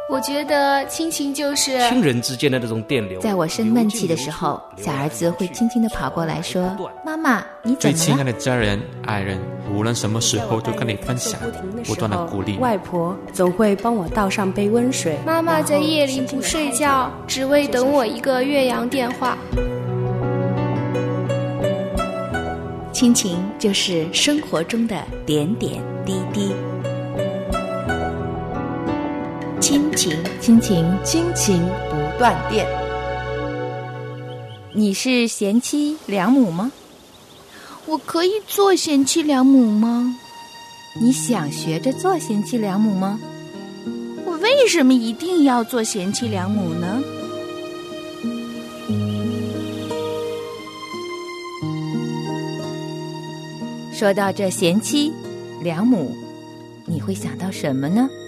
我觉得亲情就是亲人之间的那种电流。 在我生闷气的时候，小儿子会轻轻地跑过来说：“妈妈，你怎么了？” 最亲爱的家人、爱人，无论什么时候都跟你分享，不断的鼓励。 外婆总会帮我倒上杯温水。 妈妈在夜里不睡觉，只为等我一个越洋电话。 亲情就是生活中的点点滴滴。亲情，亲情， 亲情不断电。 你是贤妻良母吗？ 我可以做贤妻良母吗？ 你想学着做贤妻良母吗？ 我为什么一定要做贤妻良母呢？ 说到这贤妻良母，你会想到什么呢？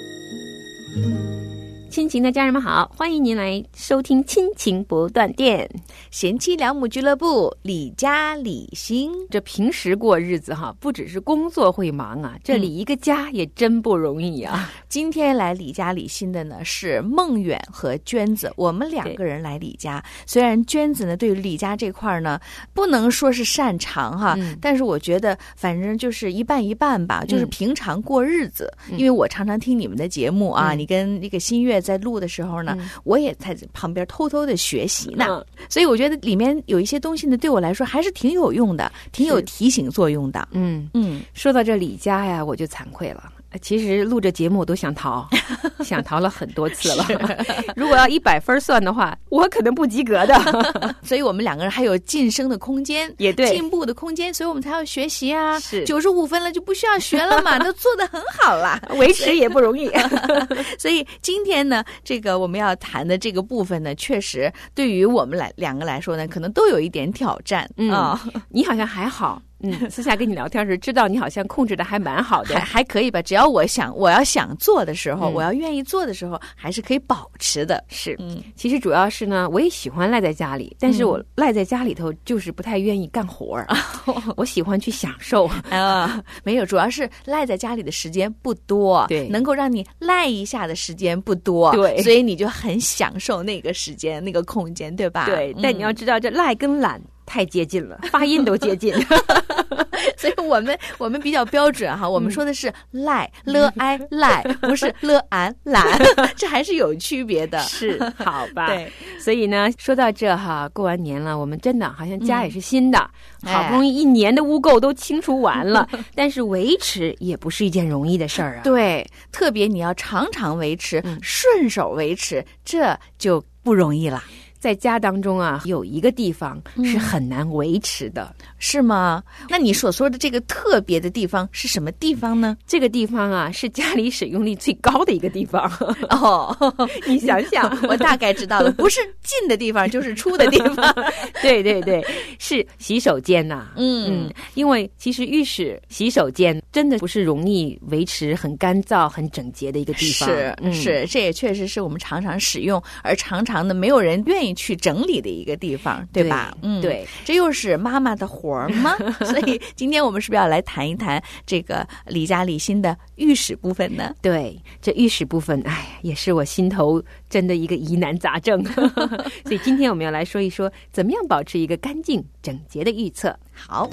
亲情的家人们好，欢迎您来收听亲情不断电， 贤妻良母俱乐部，李家李心。 这平时过日子哈，不只是工作会忙啊，这理一个家也真不容易啊。 今天来李家李心的呢是孟远和娟子，我们两个人来李家。虽然娟子呢对于李家这块呢不能说是擅长哈，但是我觉得反正就是一半一半吧，就是平常过日子。因为我常常听你们的节目啊，你跟那个新月在录的时候呢，我也在旁边偷偷的学习呢，所以我觉得里面有一些东西呢，对我来说还是挺有用的，挺有提醒作用的。 说到这李家呀，我就惭愧了。其实录这节目我都想逃想逃了很多次了如果要100分算的话，我可能不及格的所以我们两个人还有晋升的空间， 也对， 进步的空间，所以我们才要学习啊。 是 95分了就不需要学了嘛都做得很好了维持也不容易所以今天呢，这个我们要谈的这个部分呢，确实对于我们两个来说呢，可能都有一点挑战你好像还好私下跟你聊天时知道你好像控制的还蛮好的， 还可以吧，只要我要想做的时候，我要愿意做的时候，还是可以保持的。 是其实主要是呢，我也喜欢赖在家里，但是我赖在家里头就是不太愿意干活我喜欢去享受没有，主要是赖在家里的时间不多， 对， 能够让你赖一下的时间不多， 对， 所以你就很享受那个时间那个空间，对吧？ 对，但你要知道这赖跟懒太接近了，发音都接近所以我们比较标准哈，我们说的是赖了哀赖，不是了安懒这还是有区别的。 是，好吧。 对， 所以呢，说到这哈，过完年了，我们真的好像家也是新的，好不容易1年的污垢都清除完了但是维持也不是一件容易的事儿啊。 对，特别你要常常维持，顺手维持，这就不容易了。 在家当中啊，有一个地方是很难维持的， 是吗？那你所说的这个特别的地方是什么地方呢？ 这个地方啊，是家里使用率最高的一个地方你想想我大概知道了，不是进的地方就是出的地方对对对，是洗手间呐因为其实浴室、洗手间真的不是容易维持很干燥、很整洁的一个地方。 是，这也确实是我们常常使用，而常常的没有人愿意去整理的一个地方，对吧？ 对， 这又是妈妈的活儿吗？所以今天我们是不是要来谈一谈这个李家李心的浴室部分呢？ 对，这浴室部分，也是我心头真的一个疑难杂症所以今天我们要来说一说，怎么样保持一个干净整洁的浴厕。 好，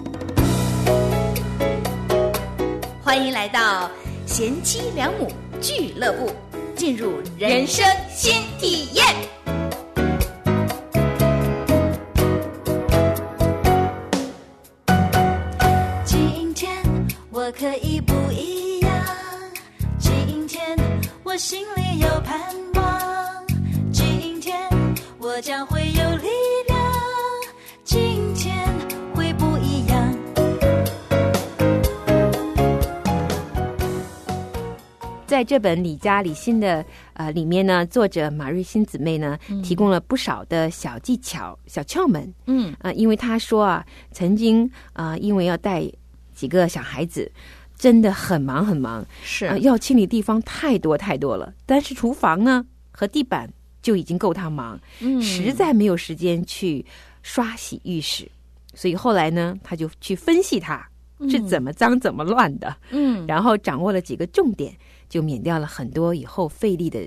欢迎来到贤妻良母俱乐部，进入人生新体验。 我可以不一样，今天我心里有盼望，今天我将会有力量，今天会不一样。 在这本李家李心的里面呢，作者马瑞欣姊妹呢提供了不少的小技巧、小窍门。因为她说啊，曾经因为要带几个小孩子，真的很忙很忙， 是要清理地方太多太多了，但是厨房呢和地板就已经够他忙，实在没有时间去刷洗浴室，所以后来呢，他就去分析它是怎么脏怎么乱的，然后掌握了几个重点，就免掉了很多以后费力的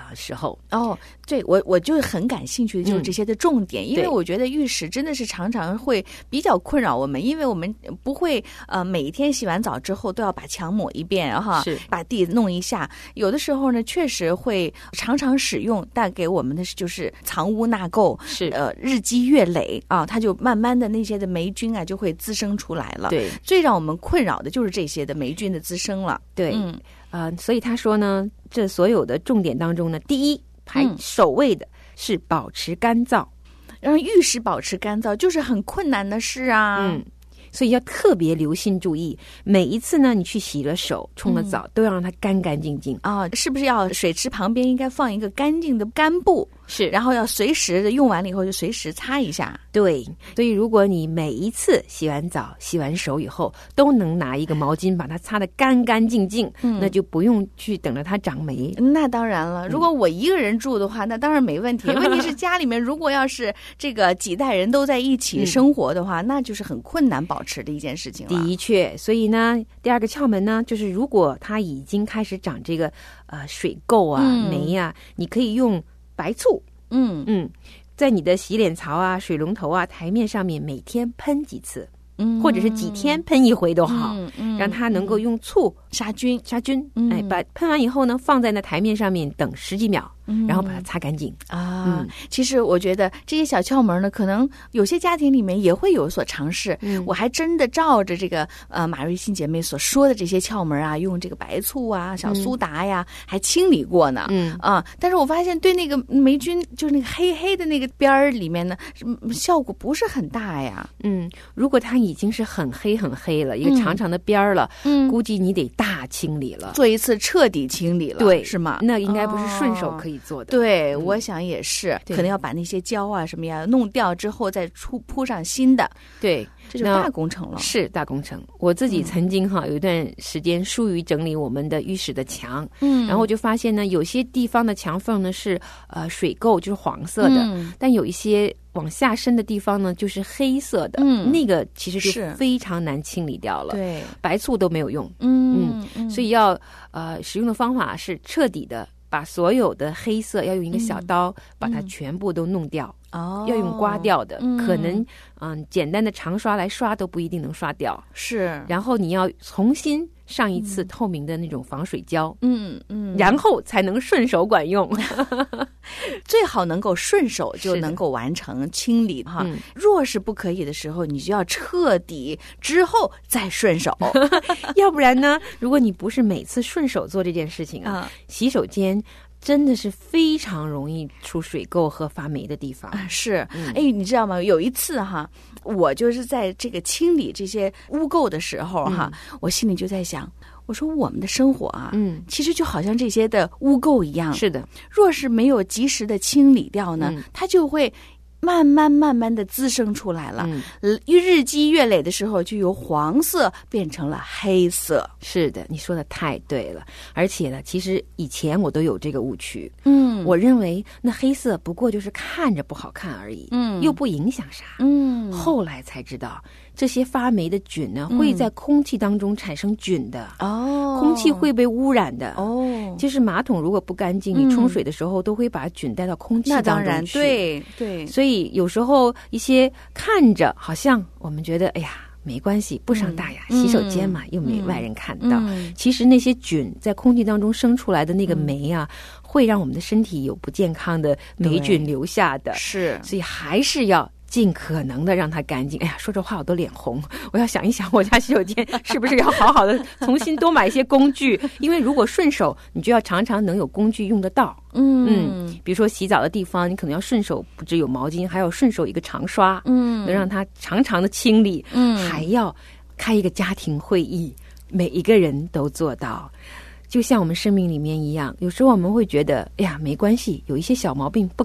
时候。 对，我就很感兴趣的就是这些的重点，因为我觉得浴室真的是常常会比较困扰我们，因为我们不会每一天洗完澡之后都要把墙抹一遍哈， 是把地弄一下。有的时候呢，确实会常常使用，带给我们的就是藏污纳垢， 是日积月累啊，它就慢慢的那些的霉菌啊就会滋生出来了。 对， 最让我们困扰的就是这些的霉菌的滋生了。 对，所以他说呢，这所有的重点当中呢，第一排首位的是保持干燥， 让浴室保持干燥就是很困难的事啊。 所以要特别留心注意，每一次呢，你去洗了手、冲了澡，都要让它干干净净啊。是不是要水池旁边应该放一个干净的干布？ 是， 然后要随时的用完了以后就随时擦一下。 对，所以如果你每一次洗完澡、洗完手以后都能拿一个毛巾把它擦得干干净净，那就不用去等着它长霉。 那当然了，如果我一个人住的话，那当然没问题。问题是家里面如果要是这个几代人都在一起生活的话，那就是很困难保持的一件事情了。 的确，所以呢，第二个窍门呢，就是如果它已经开始长这个水垢啊、霉啊，你可以用白醋，在你的洗脸槽啊、水龙头啊、台面上面每天喷几次，或者是几天喷一回都好，让它能够用醋杀菌。 把喷完以后呢，放在那台面上面等10几秒，然后把它擦干净啊。其实我觉得这些小窍门呢，可能有些家庭里面也会有所尝试。我还真的照着这个马瑞欣姐妹所说的这些窍门啊，用这个白醋啊、小苏打呀，还清理过呢。但是我发现对那个霉菌，就是那个黑黑的那个边儿里面呢，效果不是很大呀。 如果它已经是很黑很黑了，一个长长的边儿了，估计你得大清理了， 做一次彻底清理了， 对， 是吗？ 那应该不是顺手可以做的。 对，我想也是，可能要把那些胶啊什么呀弄掉之后，再铺上新的。 对， 这就大工程了。 是大工程。我自己曾经有一段时间疏于整理我们的浴室的墙，然后我就发现呢，有些地方的墙缝呢是水垢，就是黄色的，但有一些往下深的地方呢就是黑色的，那个其实就非常难清理掉了。 对， 白醋都没有用。所以要使用的方法是彻底的把所有的黑色要用一个小刀把它全部都弄掉。要用刮掉的，可能简单的长刷来刷都不一定能刷掉。 是， 然后你要重新上一次透明的那种防水胶，然后才能顺手管用。 最好能够顺手就能够完成清理哈。若是不可以的时候，你就要彻底之后再顺手。 要不然呢，如果你不是每次顺手做这件事情洗手间真的是非常容易出水垢和发霉的地方。 是，你知道吗？有一次哈，我就是在这个清理这些污垢的时候哈，我心里就在想，我说我们的生活啊，其实就好像这些的污垢一样。 是的， 若是没有及时的清理掉呢，它就会慢慢的滋生出来了，日积月累的时候，就由黄色变成了黑色。 是的，你说的太对了。而且呢，其实以前我都有这个误区，我认为那黑色不过就是看着不好看而已，又不影响啥。后来才知道，这些发霉的菌呢，会在空气当中产生菌的。空气会被污染的。就是马桶如果不干净，你冲水的时候都会把菌带到空气当中去。 那当然，对。 所以有时候一些看着好像我们觉得哎呀没关系，不伤大雅，洗手间嘛，又没外人看到。其实那些菌在空气当中生出来的那个霉啊，会让我们的身体有不健康的霉菌留下的。 是， 所以还是要尽可能的让它干净。哎呀，说这话我都脸红。我要想一想，我家洗手间是不是要好好的重新多买一些工具？因为如果顺手，你就要常常能有工具用得到。比如说洗澡的地方，你可能要顺手，不只有毛巾，还要顺手一个长刷，能让它常常的清理。还要开一个家庭会议，每一个人都做到。就像我们生命里面一样，有时候我们会觉得，哎呀，没关系，有一些小毛病不改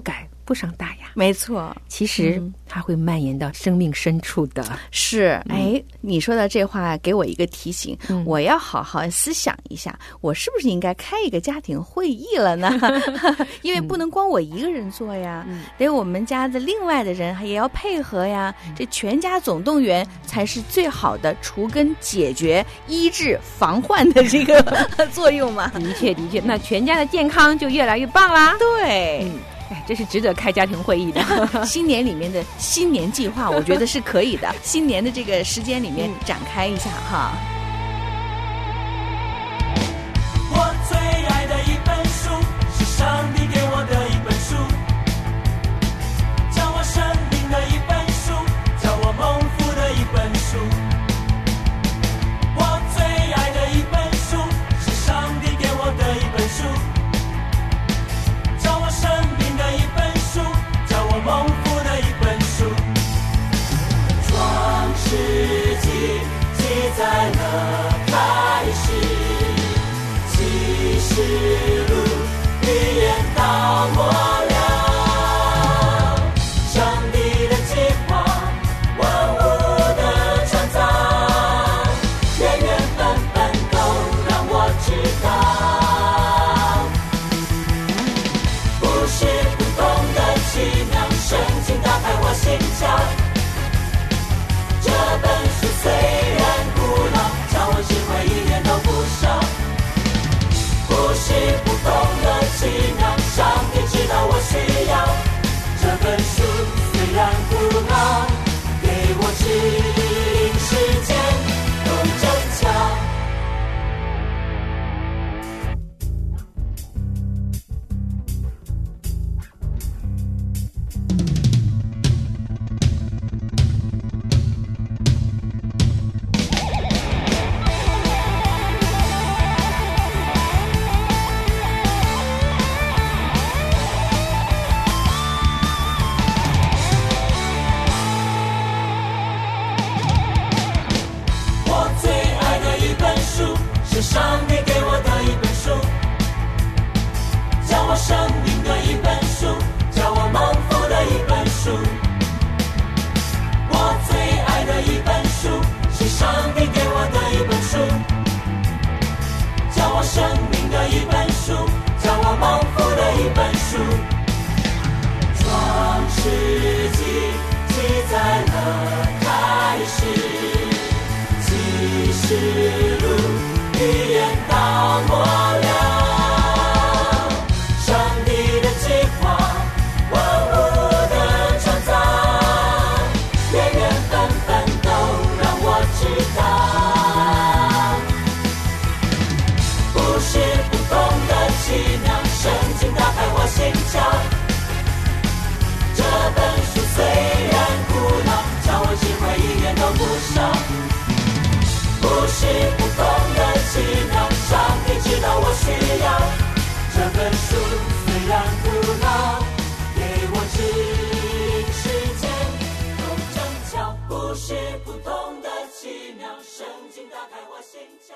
不伤大雅。 没错， 其实它会蔓延到生命深处的。 是，你说到这话给我一个提醒，我要好好思想一下，我是不是应该开一个家庭会议了呢？因为不能光我一个人做呀，得我们家的另外的人也要配合呀，这全家总动员才是最好的除根解决、医治、防患的这个作用嘛。 的确，那全家的健康就越来越棒啦。 对。 这是值得开家庭会议的。 新年里面的新年计划，我觉得是可以的。新年的这个时间里面展开一下哈。 我最爱的一本书，是上帝给我的一本书，教我生命的一本书，教我蒙福的一本书。我最爱的一本书，是上帝给我的一本书，教我生命的一本书，教我蒙福的一本书。创世纪记载了开始，启示录预言到末了。上帝的计划，万物的创造，原原本本都让我知道。不是不懂的奇妙，圣经打开我心窍。这本书虽然古老，叫我智慧一点都不少。不是不懂的奇妙，上帝知道我需要。这本书虽然古老，给我指引时间更正巧。是上帝给我的一本书，教我生命的一本书，教我蒙福的一本书。我最爱的一本书，是上帝给我的一本书，教我生命的一本书，教我蒙福的一本书。创世纪记载了开始，启示录预言到末了。上帝的计划，万物的创造，原原本本都让我知道。不是不懂的奇妙，圣经打开我心窍。这本书虽然古老，叫我智慧一点都不少。不是不懂的奇妙，上帝知道我需要。这本书虽然古老，给我指引时间更正巧。不是不懂的奇妙，圣经打开我心窍。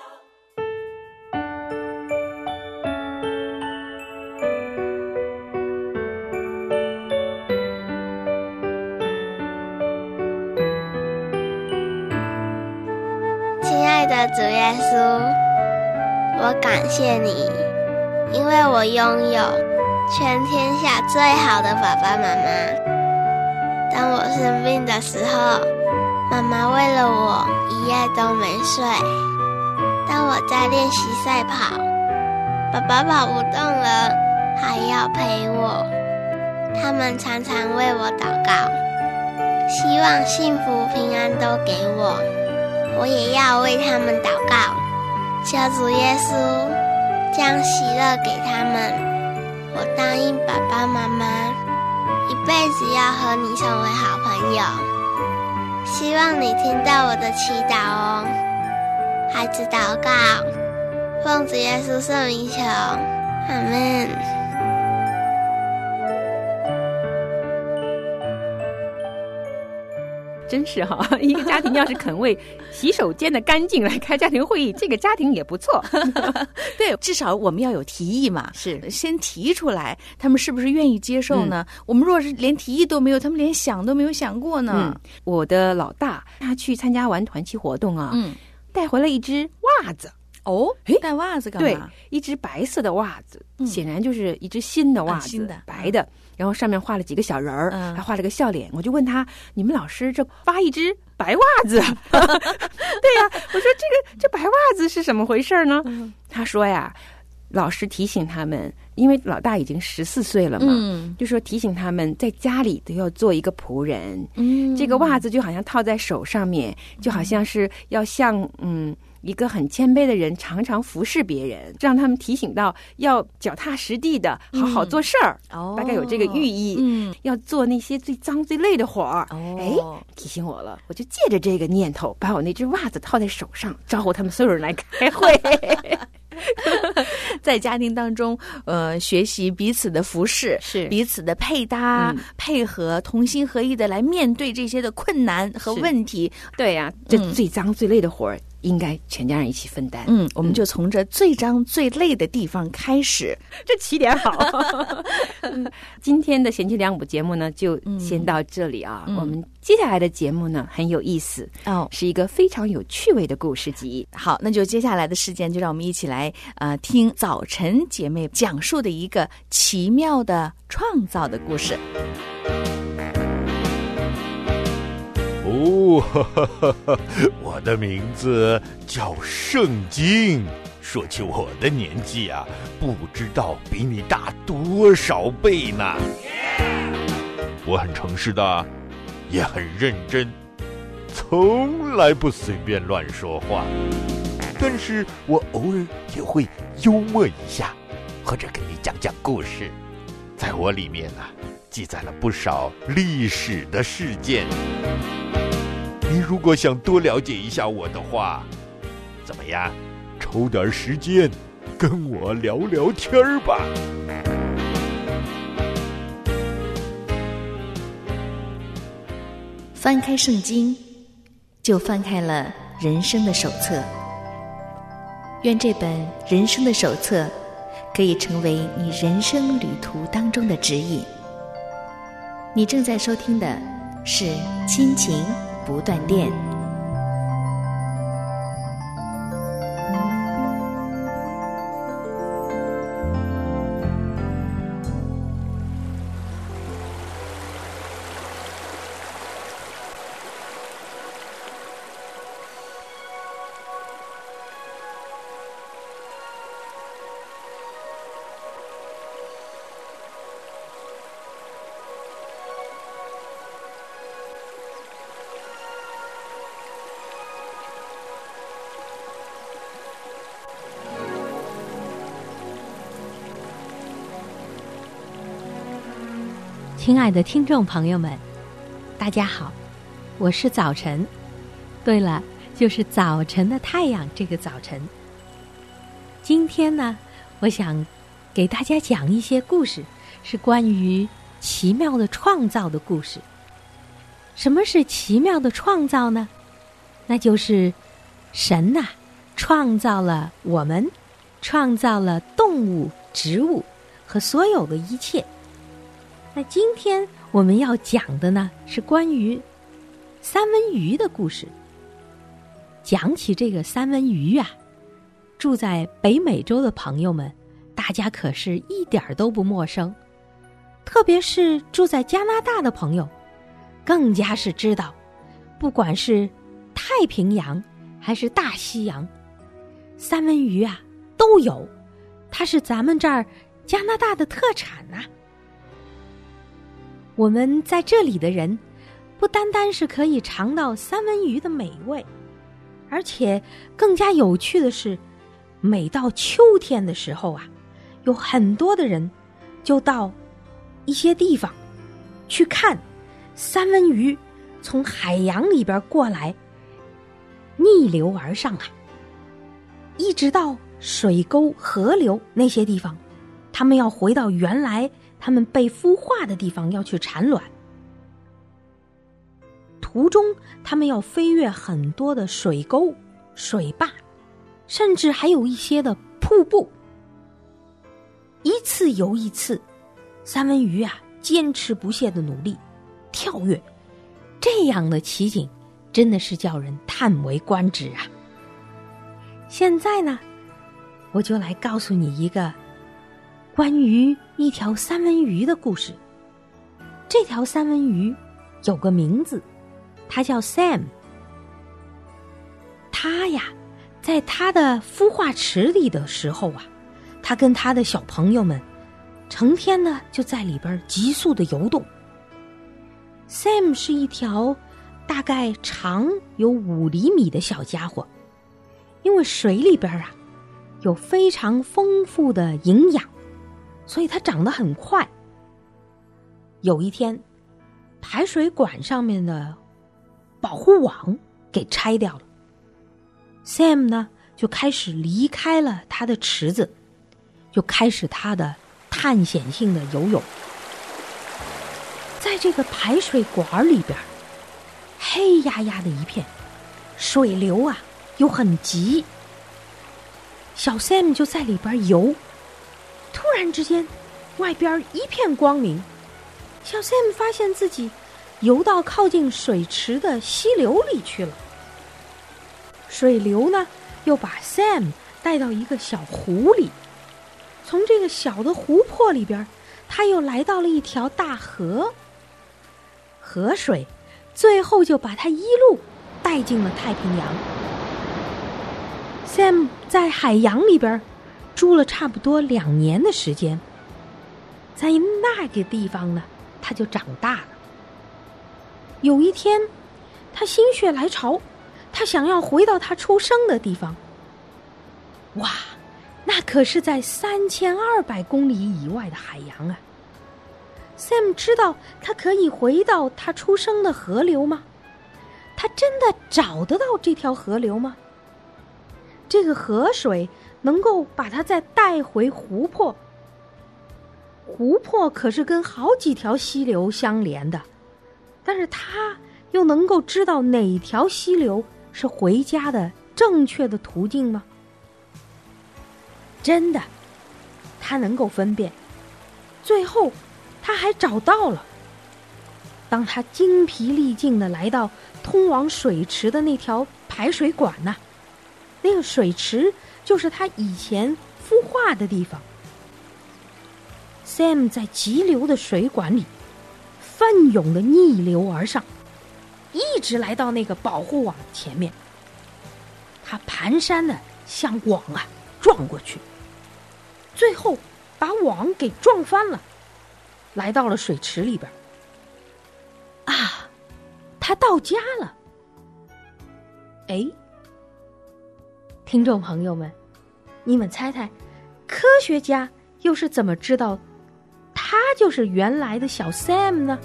亲爱的主耶稣，我感谢你，因为我拥有全天下最好的爸爸妈妈。当我生病的时候，妈妈为了我一夜都没睡。当我在练习赛跑，爸爸跑不动了，还要陪我。他们常常为我祷告，希望幸福平安都给我。我也要为他们祷告，求主耶稣将喜乐给他们。我答应爸爸妈妈，一辈子要和你成为好朋友。希望你听到我的祈祷哦。孩子祷告，奉主耶稣圣名求，阿们。 真是哈，一个家庭要是肯为洗手间的干净来开家庭会议，这个家庭也不错。 对，至少我们要有提议嘛， 是先提出来，他们是不是愿意接受呢？我们若是连提议都没有，他们连想都没有想过呢。 我的老大他去参加完团契活动啊，带回了一只袜子。 哦，带袜子干嘛？ 对，一只白色的袜子，显然就是一只新的袜子， 新的白的，然后上面画了几个小人儿，还画了个笑脸。我就问他：“你们老师这发一只白袜子？”对呀，我说这白袜子是怎么回事呢？他说呀，老师提醒他们，因为老大已经14岁了嘛，就说提醒他们在家里都要做一个仆人。这个袜子就好像套在手上面，就好像是要像一个很谦卑的人常常服侍别人，让他们提醒到要脚踏实地的好好做事儿。大概有这个寓意。要做那些最脏最累的活儿。提醒我了，我就借着这个念头，把我那只袜子套在手上，招呼他们所有人来开会。 在家庭当中，学习彼此的服侍， 是彼此的配搭、配合，同心合意的来面对这些的困难和问题。 对呀，这最脏最累的活儿，应该全家人一起分担。 我们就从这最脏最累的地方开始， 这起点好。今天的贤妻良母节目呢，就先到这里啊。我们接下来的节目呢很有意思是一个非常有趣味的故事集。 好，那就接下来的时间，就让我们一起来听早晨姐妹讲述的一个奇妙的创造的故事。 我的名字叫圣经。说起我的年纪啊，不知道比你大多少倍呢。我很诚实的，也很认真，从来不随便乱说话。但是我偶尔也会幽默一下，或者跟你讲讲故事。在我里面呢，记载了不少历史的事件。你如果想多了解一下我的话，怎么样？抽点时间跟我聊聊天吧。 翻开圣经，就翻开了人生的手册。愿这本人生的手册可以成为你人生旅途当中的指引。你正在收听的是亲情不断电。 亲爱的听众朋友们，大家好，我是早晨。对了，就是早晨的太阳这个早晨。今天呢，我想给大家讲一些故事，是关于奇妙的创造的故事。什么是奇妙的创造呢？那就是神呐，创造了我们，创造了动物、植物和所有的一切。那今天我们要讲的呢，是关于三文鱼的故事。讲起这个三文鱼啊，住在北美洲的朋友们，大家可是一点都不陌生。特别是住在加拿大的朋友，更加是知道，不管是太平洋还是大西洋，三文鱼啊都有，它是咱们这儿加拿大的特产啊。我们在这里的人，不单单是可以尝到三文鱼的美味，而且更加有趣的是，每到秋天的时候啊，有很多的人就到一些地方去看三文鱼从海洋里边过来，逆流而上啊，一直到水沟、河流那些地方，他们要回到原来他们被孵化的地方，要去产卵。 途中他们要飞越很多的水沟、水坝，甚至还有一些的瀑布。一次又一次，三文鱼坚持不懈的努力跳跃，这样的奇景真的是叫人叹为观止啊。现在呢，我就来告诉你一个关于一条三文鱼的故事。这条三文鱼有个名字，它叫 Sam。 它在它的孵化池里的时候它跟他的小朋友们成天呢就在里边急速的游动。 Sam 是一条大概长有5厘米的小家伙，因为水里边有非常丰富的营养，所以它长得很快。有一天，排水管上面的保护网给拆掉了， Sam 呢就开始离开了他的池子，就开始他的探险性的游泳。在这个排水管里边，黑压压的一片，水流又很急。小 Sam 就在里边游，突然之间外边一片光明，小 Sam 发现自己游到靠近水池的溪流里去了。水流呢又把 Sam 带到一个小湖里，从这个小的湖泊里边，他又来到了一条大河，河水最后就把他一路带进了太平洋。 Sam 在海洋里边住了差不多2年的时间，在那个地方呢他就长大了。有一天他心血来潮，他想要回到他出生的地方。哇，那可是在3200公里以外的海洋啊。 Sam 知道他可以回到他出生的河流吗？他真的找得到这条河流吗？这个河水能够把他再带回湖泊，湖泊可是跟好几条溪流相连的，但是他又能够知道哪条溪流是回家的正确的途径吗？真的，他能够分辨。最后他还找到了。当他精疲力尽地来到通往水池的那条排水管那个水池就是他以前孵化的地方。Sam 在急流的水管里奋勇地逆流而上，一直来到那个保护网前面。他蹒跚地向网撞过去，最后把网给撞翻了，来到了水池里边。他到家了。听众朋友们，你们猜猜，科学家又是怎么知道他就是原来的小 Sam 呢？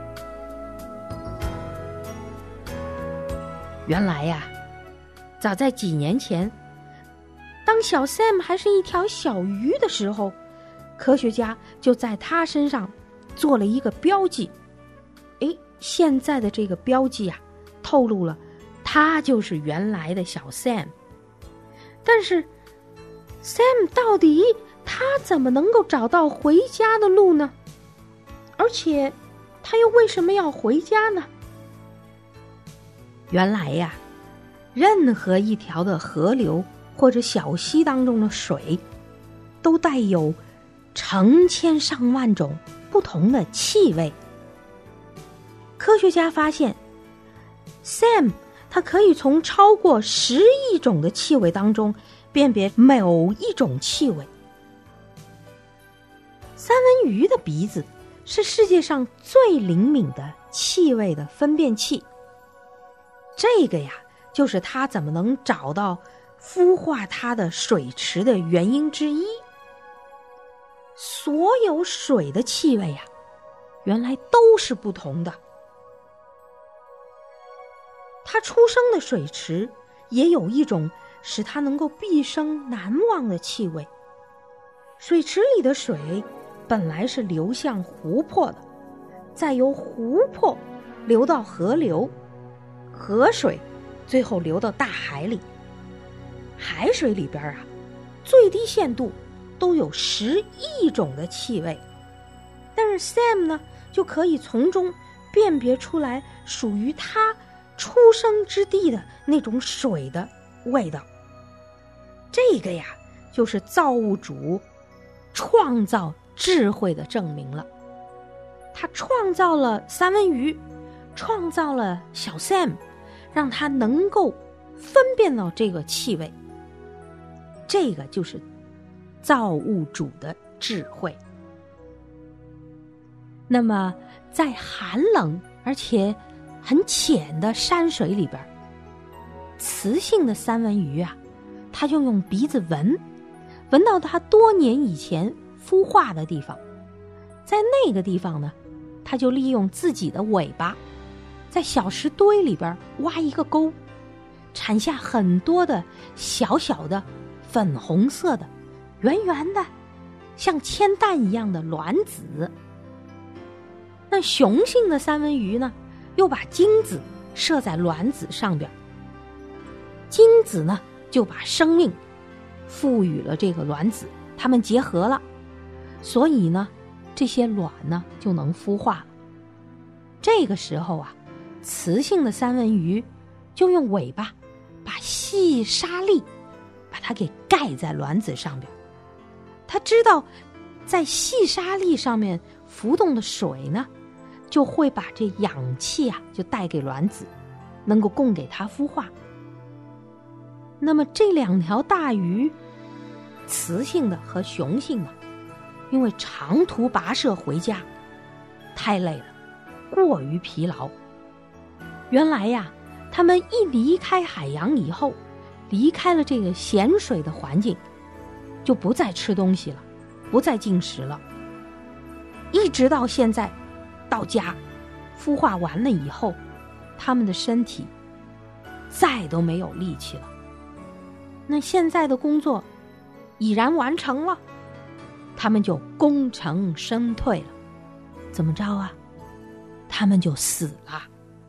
原来早在几年前，当小 Sam 还是一条小鱼的时候，科学家就在他身上做了一个标记。现在的这个标记透露了他就是原来的小 Sam。 但是 Sam 到底他怎么能够找到回家的路呢？而且他又为什么要回家呢？原来任何一条的河流或者小溪当中的水都带有成千上万种不同的气味。科学家发现 Sam 他可以从超过10亿种的气味当中辨别某一种气味。三文鱼的鼻子是世界上最灵敏的气味的分辨器，这个就是它怎么能找到孵化它的水池的原因之一。所有水的气味原来都是不同的。它出生的水池也有一种使它能够毕生难忘的气味。水池里的水本来是流向湖泊的，再由湖泊流到河流， 河水最后流到大海里。海水里边啊，最低限度都有10亿种的气味，但是 Sam 呢，就可以从中辨别出来属于他出生之地的那种水的味道。这个呀，就是造物主创造智慧的证明了。他创造了三文鱼，创造了小 Sam， 让他能够分辨到这个气味。这个就是造物主的智慧。那么在寒冷而且很浅的山水里边，雌性的三文鱼啊，它就用鼻子闻到它多年以前孵化的地方，在那个地方呢，它就利用自己的尾巴在小石堆里边挖一个沟，产下很多的小小的粉红色的圆圆的像铅弹一样的卵子。那雄性的三文鱼呢，又把精子射在卵子上边，精子呢就把生命赋予了这个卵子，它们结合了，所以呢这些卵呢就能孵化了。这个时候啊，雌性的三文鱼就用尾巴把细沙粒把它给盖在卵子上边。它知道在细沙粒上面浮动的水呢，就会把这氧气啊就带给卵子，能够供给它孵化。那么这2条大鱼，雌性的和雄性的，因为长途跋涉回家太累了，过于疲劳，原来呀，他们一离开海洋以后，离开了这个咸水的环境，就不再吃东西了，不再进食了，一直到现在到家孵化完了以后，他们的身体再都没有力气了。那现在的工作已然完成了，他们就功成身退了。怎么着啊？他们就死了。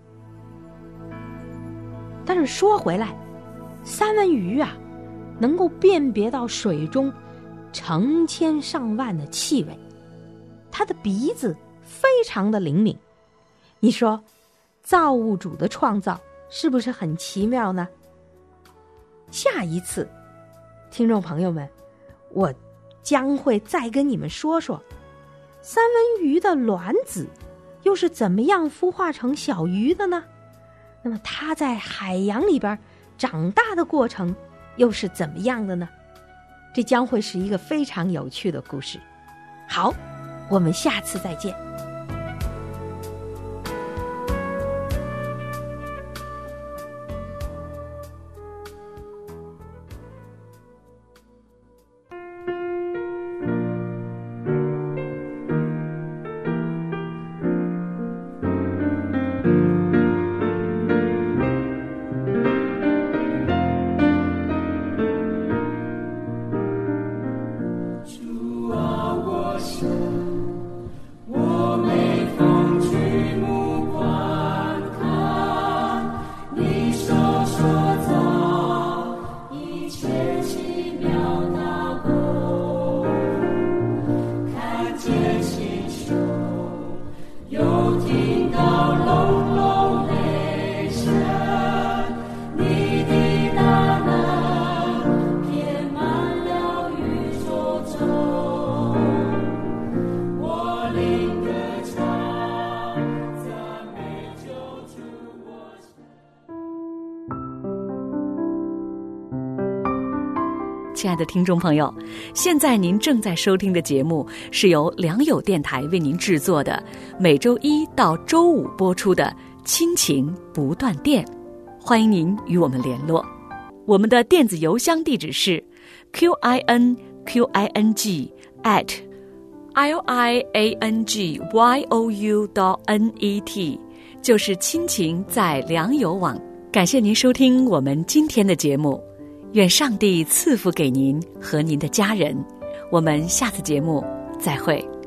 但是说回来，三文鱼啊，能够辨别到水中成千上万的气味，它的鼻子非常的灵敏。你说造物主的创造是不是很奇妙呢？下一次听众朋友们，我将会再跟你们说说三文鱼的卵子又是怎么样孵化成小鱼的呢？那么它在海洋里边长大的过程又是怎么样的呢？这将会是一个非常有趣的故事。好，我们下次再见。 亲爱的听众朋友，现在您正在收听的节目是由良友电台为您制作的，每周一到周五播出的亲情不断电。欢迎您与我们联络，我们的电子邮箱地址是 QINQING@liangyou.net， 就是亲情在良友网。感谢您收听我们今天的节目，愿上帝赐福给您和您的家人。我们下次节目再会。